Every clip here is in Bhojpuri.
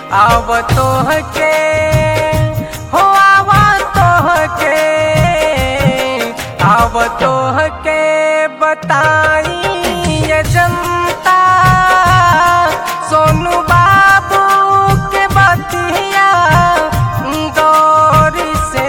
आव तोहके हो आव तोहके आव तोहके बताई ये जनता सोनू बाबू के बतिया गौर से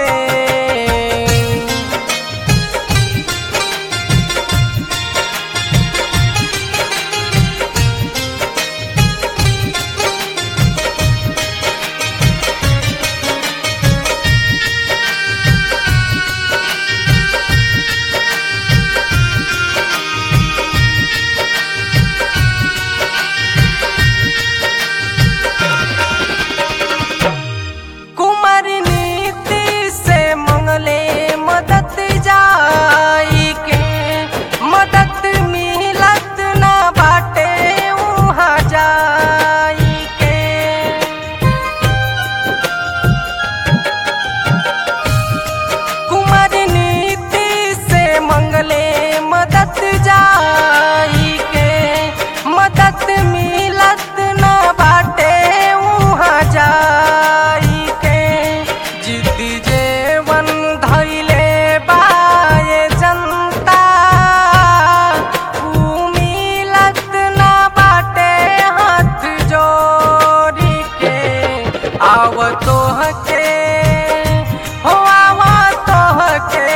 आव तोहके हो आव तोहके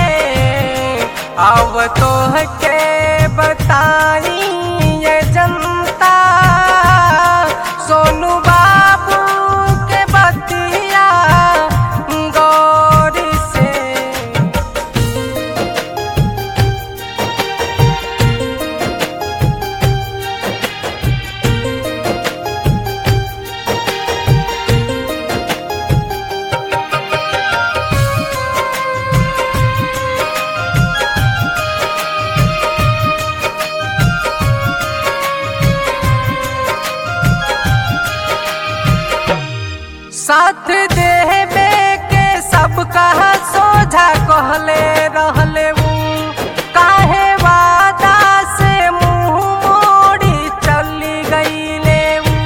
आव तोहके बताई ये जनता सोनू बाबू के बतिया गौर से साथ देवे के सब कहा सोझा कहले रहले काहे वादा से मुंह मोड़ी चली गईले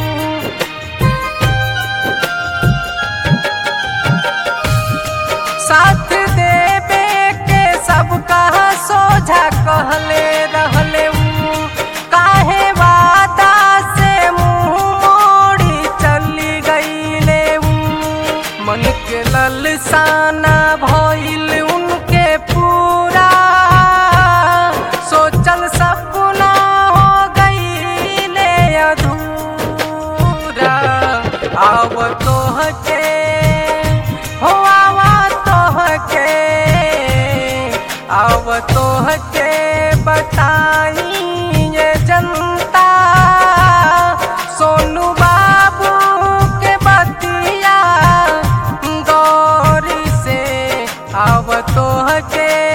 साथ देवे के सब कहा सोझा कहले रहले काहे वादा से मुंह मोड़ी चली गईले मन के ललसाना भइल उनके पूरा सोचल सपना हो गईले अधूरा आव तोहके हो आव तोहके आव तोहके बताई ये जनता सोनू बाबू के बतिया गौर से आव तोहके